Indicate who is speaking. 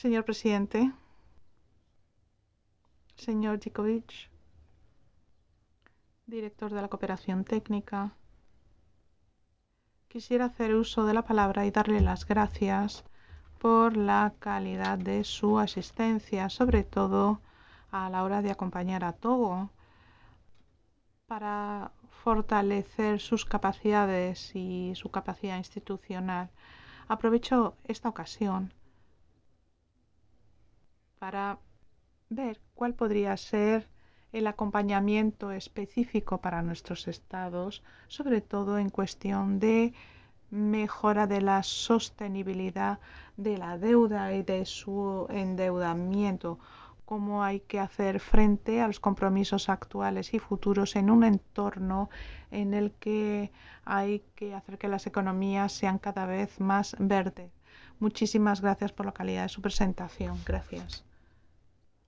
Speaker 1: Señor presidente, señor Djikovich, director de la cooperación técnica, quisiera hacer uso de la palabra y darle las gracias por la calidad de su asistencia, sobre todo a la hora de acompañar a Togo para fortalecer sus capacidades y su capacidad institucional. Aprovecho esta ocasión para ver cuál podría ser el acompañamiento específico para nuestros estados, sobre todo en cuestión de mejora de la sostenibilidad de la deuda y de su endeudamiento, cómo hay que hacer frente a los compromisos actuales y futuros en un entorno en el que hay que hacer que las economías sean cada vez más verdes. Muchísimas gracias por la calidad de su presentación. Gracias.